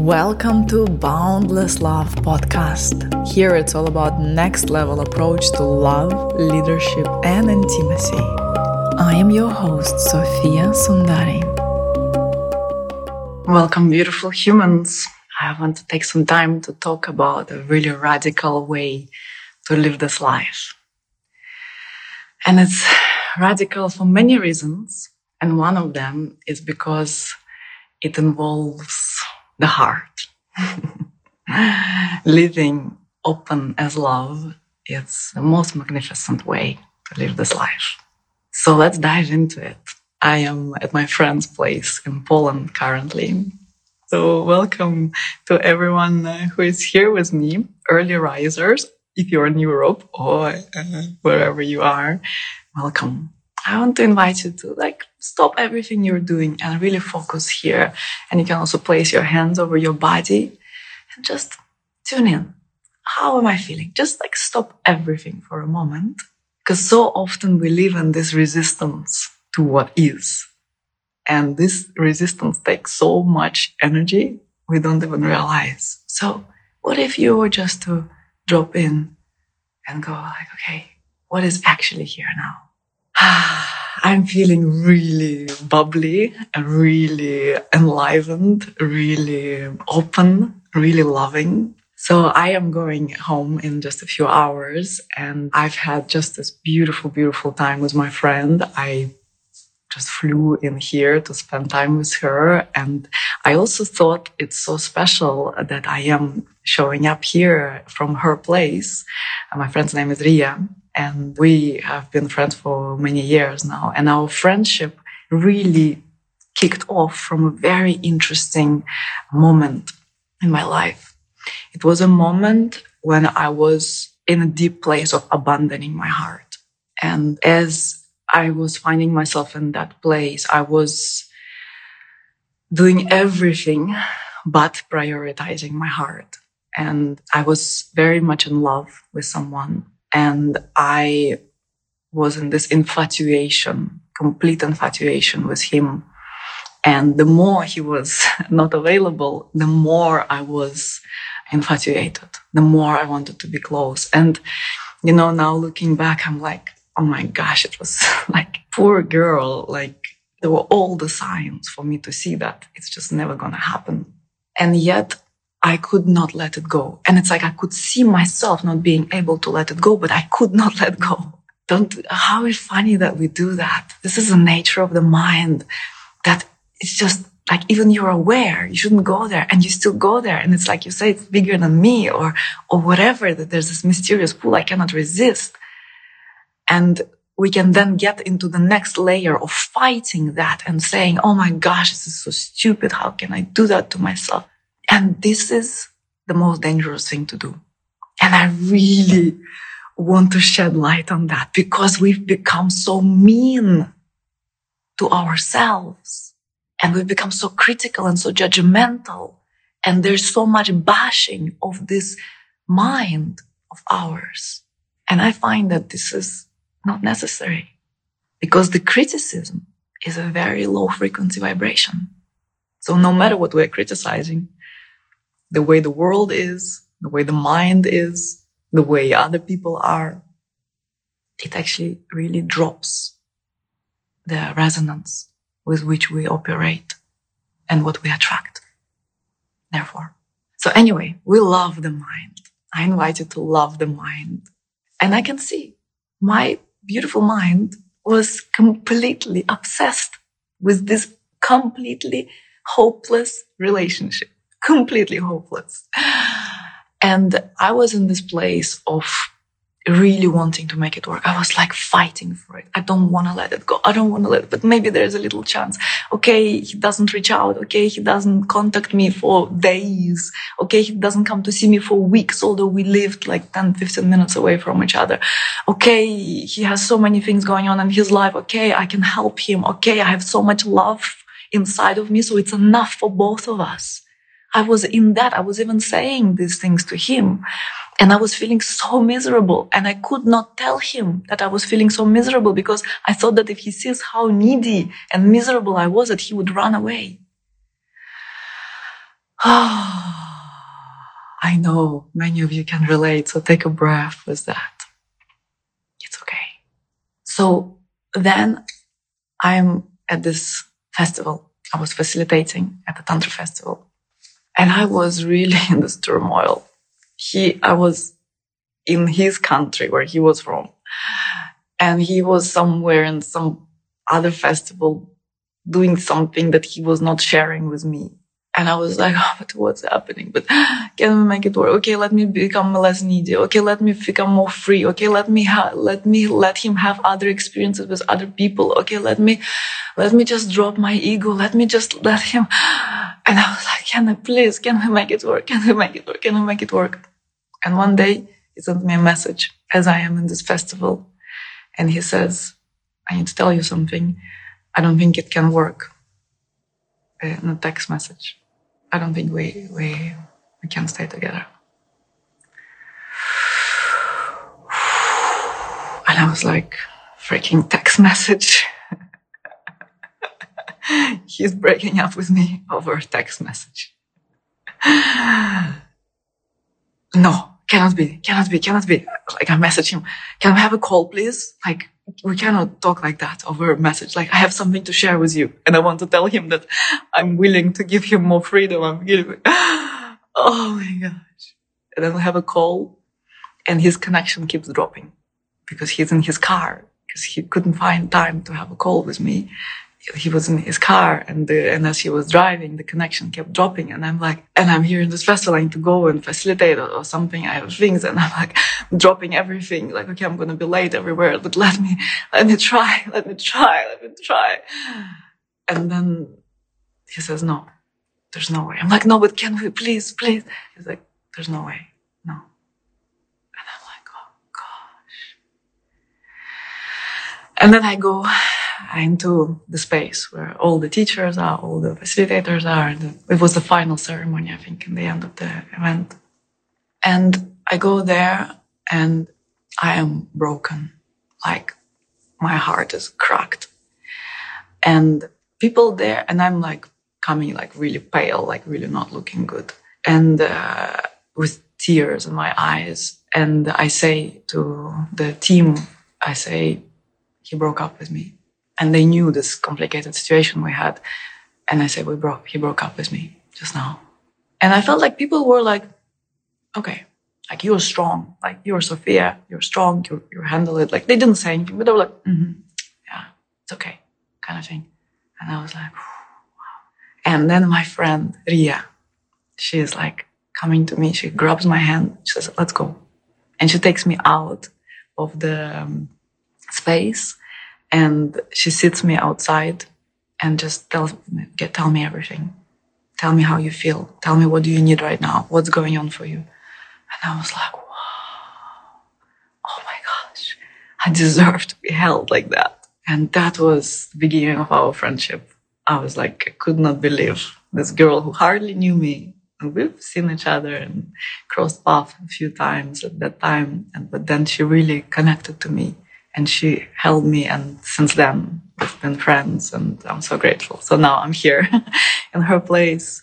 Welcome to Boundless Love podcast. Here it's all about next level approach to love, leadership, and intimacy. I am your host, Sofia Sundari. Welcome, beautiful humans. I want to take some time to talk about a really radical way to live this life. And it's radical for many reasons. And one of them is because it involves the heart. Living open as love is the most magnificent way to live this life. So let's dive into it. I am at my friend's place in Poland currently. So welcome to everyone who is here with me, early risers. If you're in Europe or wherever you are, welcome. I want to invite you to stop everything you're doing and really focus here. And you can also place your hands over your body and just tune in. How am I feeling? Just stop everything for a moment. Because so often we live in this resistance to what is. And this resistance takes so much energy we don't even realize. So what if you were just to drop in and go okay, what is actually here now? I'm feeling really bubbly, really enlivened, really open, really loving. So I am going home in just a few hours, and I've had just this beautiful, beautiful time with my friend. I just flew in here to spend time with her. And I also thought it's so special that I am showing up here from her place. And my friend's name is Ria. And we have been friends for many years now. And our friendship really kicked off from a very interesting moment in my life. It was a moment when I was in a deep place of abandoning my heart. And as I was finding myself in that place, I was doing everything but prioritizing my heart. And I was very much in love with someone. And I was in this infatuation, complete infatuation with him. And the more he was not available, the more I was infatuated, the more I wanted to be close. And, now looking back, I'm like, oh my gosh, it was poor girl. There were all the signs for me to see that it's just never going to happen. And yet I could not let it go. And it's I could see myself not being able to let it go, but I could not let go. How is funny that we do that? This is the nature of the mind, that it's just even you're aware, you shouldn't go there, and you still go there. And it's you say, it's bigger than me or whatever, that there's this mysterious pull I cannot resist. And we can then get into the next layer of fighting that and saying, oh my gosh, this is so stupid. How can I do that to myself? And this is the most dangerous thing to do. And I really want to shed light on that, because we've become so mean to ourselves, and we've become so critical and so judgmental. And there's so much bashing of this mind of ours. And I find that this is not necessary, because the criticism is a very low frequency vibration. So no matter what we're criticizing, the way the world is, the way the mind is, the way other people are, it actually really drops the resonance with which we operate and what we attract. Therefore. So anyway, we love the mind. I invite you to love the mind. And I can see my beautiful mind was completely obsessed with this completely hopeless relationship. Completely hopeless. And I was in this place of really wanting to make it work. I was fighting for it. I don't want to let it go. I don't want to let it, but maybe there's a little chance. Okay, he doesn't reach out. Okay, he doesn't contact me for days. Okay, he doesn't come to see me for weeks, although we lived 10, 15 minutes away from each other. Okay, he has so many things going on in his life. Okay, I can help him. Okay, I have so much love inside of me, so it's enough for both of us. I was in that. I was even saying these things to him. And I was feeling so miserable. And I could not tell him that I was feeling so miserable, because I thought that if he sees how needy and miserable I was, that he would run away. I know many of you can relate, so take a breath with that. It's okay. So then I'm at this festival. I was facilitating at the Tantra festival. And I was really in this turmoil. I was in his country where he was from. And he was somewhere in some other festival doing something that he was not sharing with me. And I was like, oh, but what's happening? But can we make it work? Okay, let me become less needy. Okay, let me become more free. Okay, let him have other experiences with other people. Okay, let me just drop my ego. Let me just let him. And I was like, can we make it work? Can we make it work? Can we make it work? And one day he sent me a message as I am in this festival. And he says, I need to tell you something. I don't think it can work. In a text message. I don't think we can stay together. And I was like, freaking text message. He's breaking up with me over a text message. No, cannot be. Like, I message him, can we have a call, please? Like, we cannot talk like that over a message. Like, I have something to share with you. And I want to tell him that I'm willing to give him more freedom. Oh my gosh. And then we have a call and his connection keeps dropping because he's in his car because he couldn't find time to have a call with me. He was in his car and as he was driving, the connection kept dropping. And I'm like, and I'm here in this festival, I need to go and facilitate or something. I have things and I'm like dropping everything. Like, okay, I'm going to be late everywhere, but let me try. And then he says, no, there's no way. I'm like, no, but can we please? He's like, there's no way. No. And I'm like, oh gosh. And then I go into the space where all the teachers are, all the facilitators are. It was the final ceremony, I think, in the end of the event. And I go there and I am broken. Like, my heart is cracked. And people there, and I'm like coming like really pale, like really not looking good. And with tears in my eyes. And I say to the team, he broke up with me. And they knew this complicated situation we had. And I said, he broke up with me just now. And I felt like people were like, okay, like, you're strong. Like, you're Sophia, you're strong, you handle it. Like, they didn't say anything, but they were like, yeah, it's okay, kind of thing. And I was like, wow. And then my friend, Ria, she is like coming to me. She grabs my hand. She says, let's go. And she takes me out of the space. And she sits me outside and just tell me everything. Tell me how you feel. Tell me, what do you need right now? What's going on for you? And I was like, wow. Oh my gosh. I deserve to be held like that. And that was the beginning of our friendship. I was like, I could not believe this girl who hardly knew me. And we've seen each other and crossed paths a few times at that time. But then she really connected to me. And she held me, and since then, we've been friends, and I'm so grateful. So now I'm here in her place.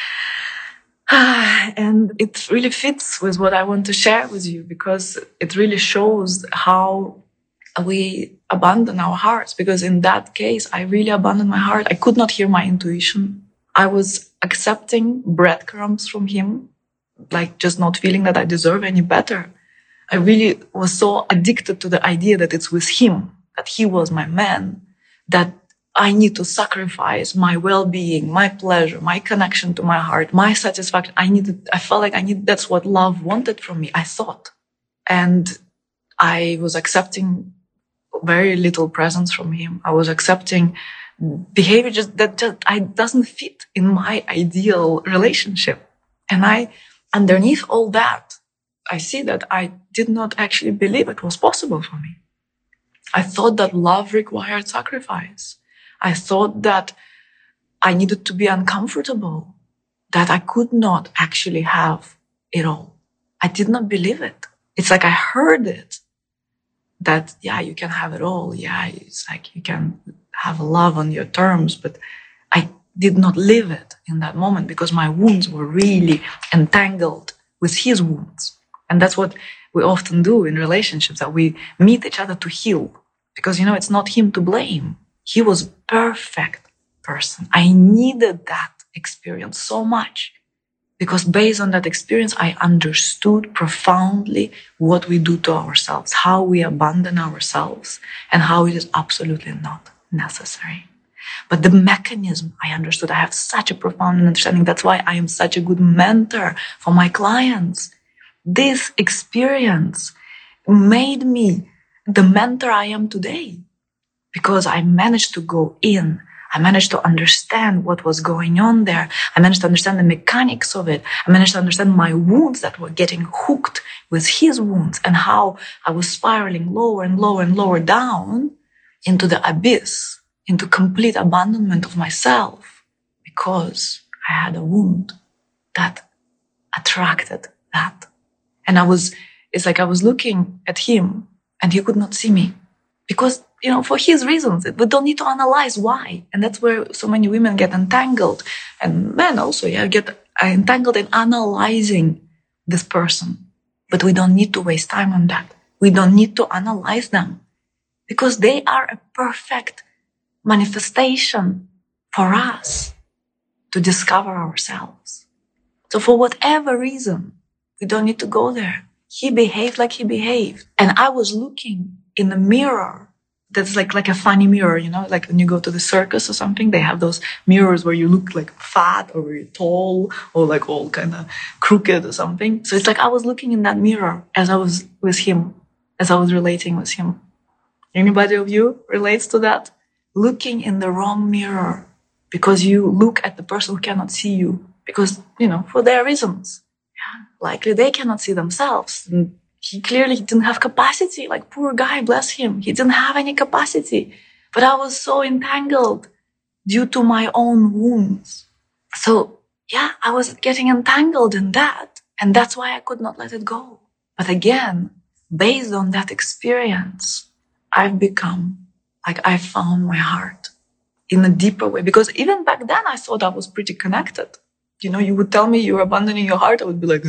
And it really fits with what I want to share with you, because it really shows how we abandon our hearts. Because in that case, I really abandoned my heart. I could not hear my intuition. I was accepting breadcrumbs from him, like just not feeling that I deserve any better. I really was so addicted to the idea that it's with him, that he was my man, that I need to sacrifice my well-being, my pleasure, my connection to my heart, my satisfaction. I felt like that's what love wanted from me, I thought. And I was accepting very little presence from him. I was accepting behavior that doesn't fit in my ideal relationship. And underneath all that, I see that I did not actually believe it was possible for me. I thought that love required sacrifice. I thought that I needed to be uncomfortable, that I could not actually have it all. I did not believe it. It's like I heard it, that, yeah, you can have it all. Yeah, it's like you can have love on your terms, but I did not live it in that moment because my wounds were really entangled with his wounds. And that's what we often do in relationships, that we meet each other to heal. Because, it's not him to blame. He was a perfect person. I needed that experience so much. Because based on that experience, I understood profoundly what we do to ourselves, how we abandon ourselves, and how it is absolutely not necessary. But the mechanism I understood, I have such a profound understanding. That's why I am such a good mentor for my clients. This experience made me the mentor I am today, because I managed to go in. I managed to understand what was going on there. I managed to understand the mechanics of it. I managed to understand my wounds that were getting hooked with his wounds, and how I was spiraling lower and lower and lower down into the abyss, into complete abandonment of myself, because I had a wound that attracted that. And it's like I was looking at him and he could not see me, because, for his reasons. We don't need to analyze why. And that's where so many women get entangled, and men also, get entangled in analyzing this person. But we don't need to waste time on that. We don't need to analyze them, because they are a perfect manifestation for us to discover ourselves. So for whatever reason, we don't need to go there. He behaved like he behaved. And I was looking in the mirror. That's like a funny mirror, like when you go to the circus or something, they have those mirrors where you look like fat or very tall or like all kind of crooked or something. So it's like I was looking in that mirror as I was with him, as I was relating with him. Anybody of you relates to that? Looking in the wrong mirror, because you look at the person who cannot see you, because, for their reasons. Likely they cannot see themselves. And he clearly didn't have capacity, like poor guy, bless him. He didn't have any capacity. But I was so entangled due to my own wounds. So I was getting entangled in that. And that's why I could not let it go. But again, based on that experience, I've become like I found my heart in a deeper way. Because even back then, I thought I was pretty connected. You would tell me you're abandoning your heart. I would be like,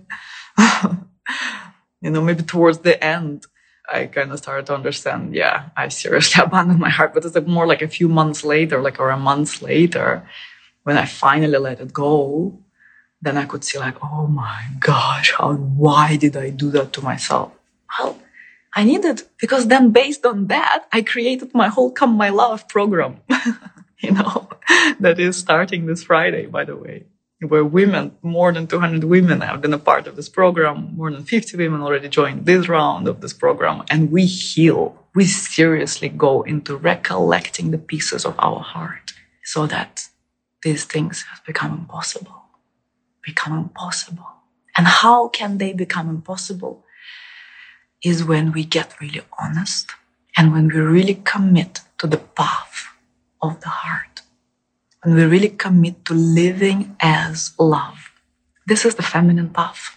maybe towards the end, I kind of started to understand, I seriously abandoned my heart. But it's like more like a few months later, or a month later, when I finally let it go, then I could see like, oh my gosh, why did I do that to myself? Well, I needed, because then based on that, I created my whole Come My Love program, that is starting this Friday, by the way, where women, more than 200 women have been a part of this program. More than 50 women already joined this round of this program. And we heal. We seriously go into recollecting the pieces of our heart so that these things have become impossible. And how can they become impossible? Is when we get really honest and when we really commit to the path of the heart. And we really commit to living as love. This is the feminine path,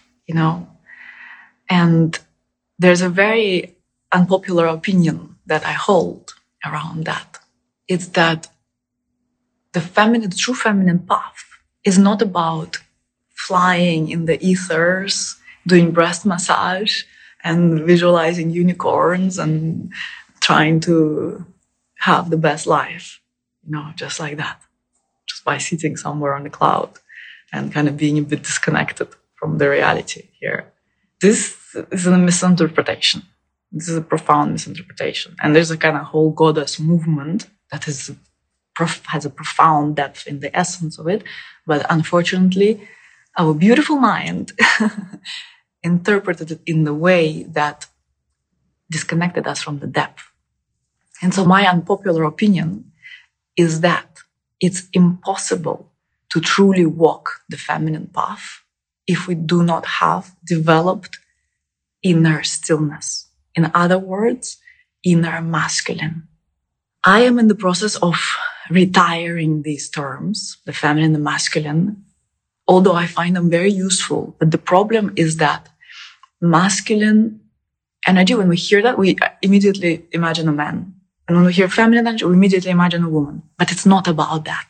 And there's a very unpopular opinion that I hold around that. It's that the true feminine path is not about flying in the ethers, doing breast massage, and visualizing unicorns and trying to have the best life, just like that. Just by sitting somewhere on the cloud and kind of being a bit disconnected from the reality here. This is a misinterpretation. This is a profound misinterpretation. And there's a kind of whole goddess movement that has a profound depth in the essence of it. But unfortunately, our beautiful mind interpreted it in the way that disconnected us from the depth. And so my unpopular opinion is that it's impossible to truly walk the feminine path if we do not have developed inner stillness. In other words, inner masculine. I am in the process of retiring these terms, the feminine and the masculine, although I find them very useful. But the problem is that masculine energy, when we hear that, we immediately imagine a man. And when we hear feminine energy, we immediately imagine a woman. But it's not about that.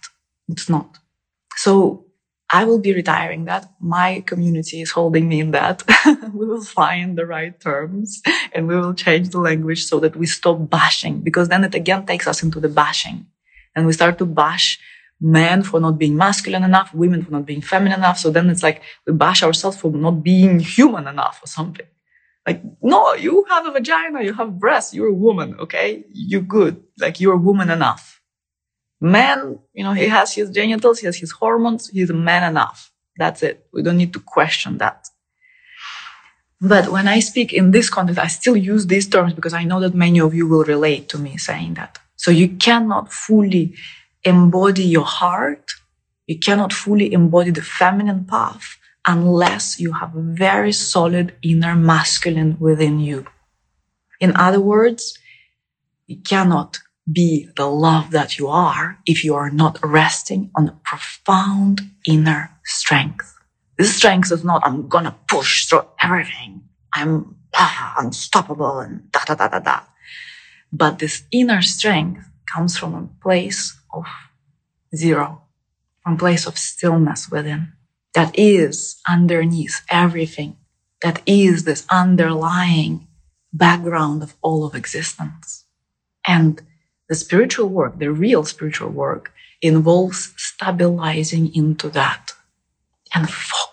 It's not. So I will be retiring that. My community is holding me in that. We will find the right terms and we will change the language so that we stop bashing, because then it again takes us into the bashing. And we start to bash men for not being masculine enough, women for not being feminine enough. So then it's like we bash ourselves for not being human enough or something. Like, no, you have a vagina, you have breasts, you're a woman, okay? You're good. Like, you're a woman enough. Man, he has his genitals, he has his hormones, he's a man enough. That's it. We don't need to question that. But when I speak in this context, I still use these terms because I know that many of you will relate to me saying that. So you cannot fully embody your heart, you cannot fully embody the feminine path unless you have a very solid inner masculine within you. In other words, you cannot be the love that you are if you are not resting on a profound inner strength. This strength is not, I'm gonna push through everything. I'm unstoppable and da. But this inner strength comes from a place of zero, from a place of stillness within. That is underneath everything. That is this underlying background of all of existence. And the spiritual work, the real spiritual work, involves stabilizing into that and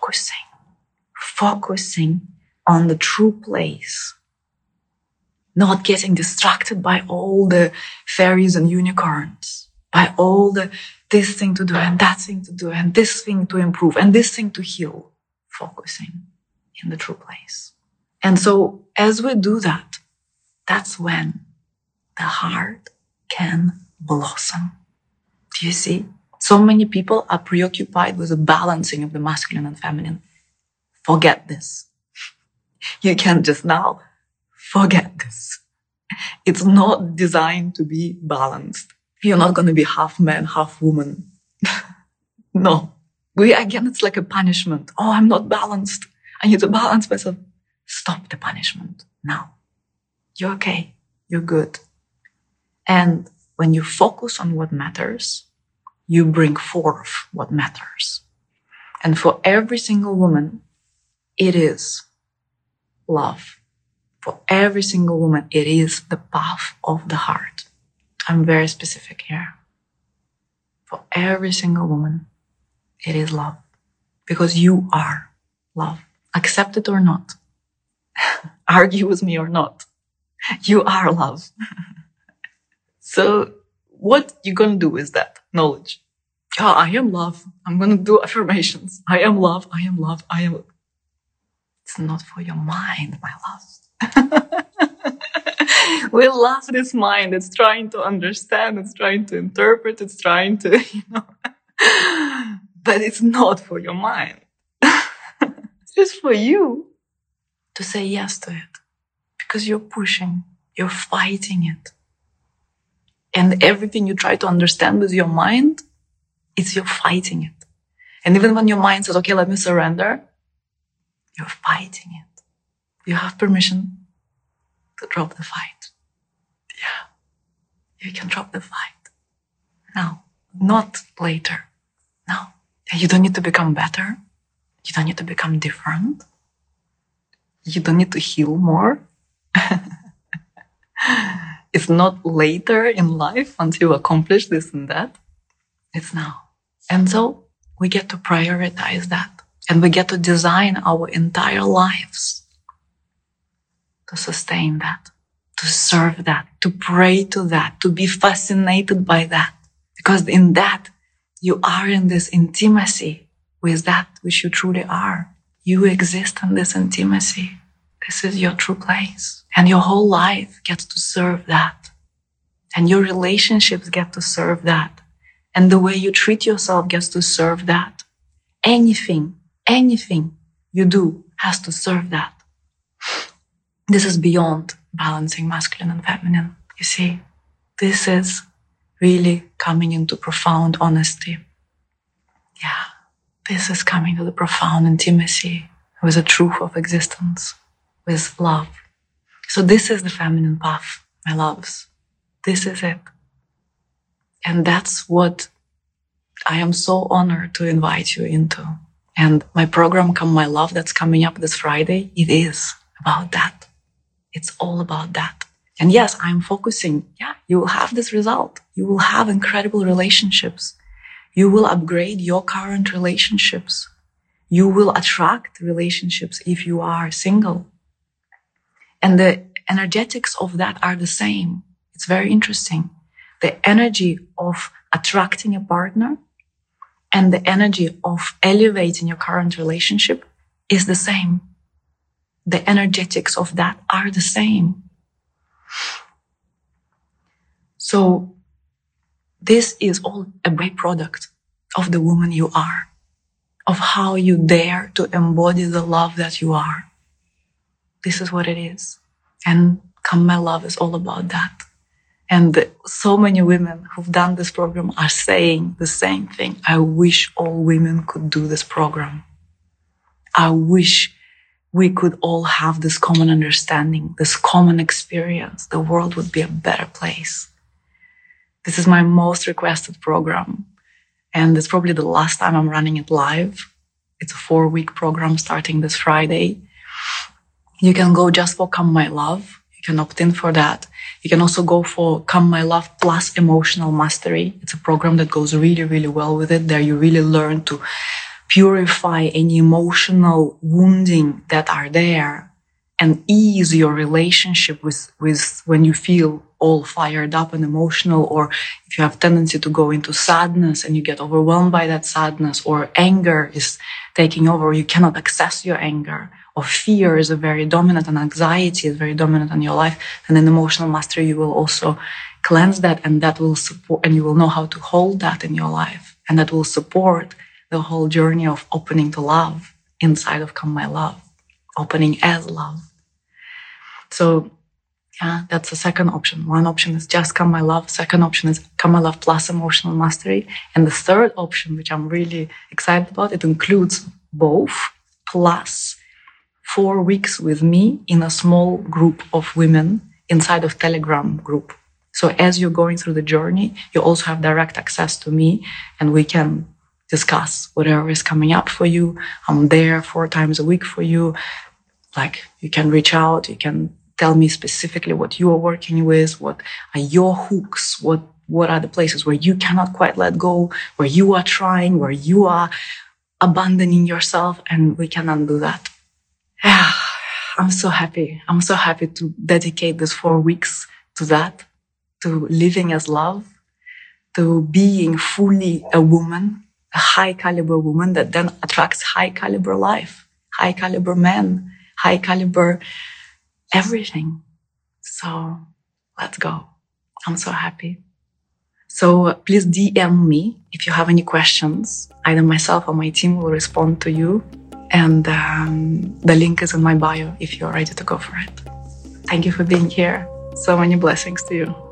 focusing on the true place, not getting distracted by all the fairies and unicorns, by all this thing to do and that thing to do and this thing to improve and this thing to heal, focusing in the true place. And so as we do that, that's when the heart can blossom. Do you see? So many people are preoccupied with the balancing of the masculine and feminine. Forget this. You can just now forget this. It's not designed to be balanced. You're not going to be half man, half woman. No. It's like a punishment. Oh, I'm not balanced. I need to balance myself. Stop the punishment now. You're okay. You're good. And when you focus on what matters, you bring forth what matters. And for every single woman, it is love. For every single woman, it is the path of the heart. I'm very specific here. For every single woman, it is love. Because you are love. Accept it or not. Argue with me or not. You are love. So what you're going to do with that knowledge? Oh, I am love. I'm going to do affirmations. I am love. I am love. I am. It's not for your mind, my love. We love this mind. It's trying to understand. It's trying to interpret. It's trying to, but it's not for your mind. It's just for you to say yes to it because you're pushing, you're fighting it. And everything you try to understand with your mind, it's you're fighting it. And even when your mind says, okay, let me surrender, you're fighting it. You have permission to drop the fight. Yeah. You can drop the fight. Now, not later. Now. You don't need to become better. You don't need to become different. You don't need to heal more. It's not later in life once you accomplish this and that. It's now. And so we get to prioritize that. And we get to design our entire lives to sustain that, to serve that, to pray to that, to be fascinated by that. Because in that, you are in this intimacy with that which you truly are. You exist in this intimacy. This is your true place. And your whole life gets to serve that. And your relationships get to serve that. And the way you treat yourself gets to serve that. Anything you do has to serve that. This is beyond balancing masculine and feminine. You see, this is really coming into profound honesty. Yeah, this is coming to the profound intimacy with the truth of existence, with love. So this is the feminine path, my loves. This is it. And that's what I am so honored to invite you into. And my program, Come My Love, that's coming up this Friday, it is about that. It's all about that. And yes, I'm focusing. Yeah, you will have this result. You will have incredible relationships. You will upgrade your current relationships. You will attract relationships if you are single. And the energetics of that are the same. It's very interesting. The energy of attracting a partner and the energy of elevating your current relationship is the same. The energetics of that are the same. So this is all a byproduct of the woman you are, of how you dare to embody the love that you are. This is what it is. And Come My Love is all about that. And so many women who've done this program are saying the same thing. I wish all women could do this program. I wish we could all have this common understanding, this common experience. The world would be a better place. This is my most requested program. And it's probably the last time I'm running it live. It's a 4-week program starting this Friday. You can go just for Come My Love. You can opt in for that. You can also go for Come My Love plus Emotional Mastery. It's a program that goes really, really well with it. There you really learn to purify any emotional wounding that are there and ease your relationship with when you feel all fired up and emotional, or if you have tendency to go into sadness and you get overwhelmed by that sadness, or anger is taking over, you cannot access your anger, or fear is a very dominant and anxiety is very dominant in your life. And in Emotional Mastery, you will also cleanse that, and that will support, and you will know how to hold that in your life. And that will support the whole journey of opening to love inside of Come My Love, opening as love. So yeah, that's the second option. One option is just Come My Love. Second option is Come My Love plus Emotional Mastery. And the third option, which I'm really excited about, it includes both plus 4 weeks with me in a small group of women inside of Telegram group. So as you're going through the journey, you also have direct access to me, and we can discuss whatever is coming up for you. I'm there 4 times a week for you. Like, you can reach out, you can tell me specifically what you are working with, what are your hooks, what are the places where you cannot quite let go, where you are trying, where you are abandoning yourself, and we can undo that. Yeah, I'm so happy. I'm so happy to dedicate this 4 weeks to that, to living as love, to being fully a woman, a high caliber woman that then attracts high caliber life, high caliber men, high caliber everything. So let's go. I'm so happy. So please DM me if you have any questions. Either myself or my team will respond to you. And the link is in my bio if you're ready to go for it. Thank you for being here. So many blessings to you.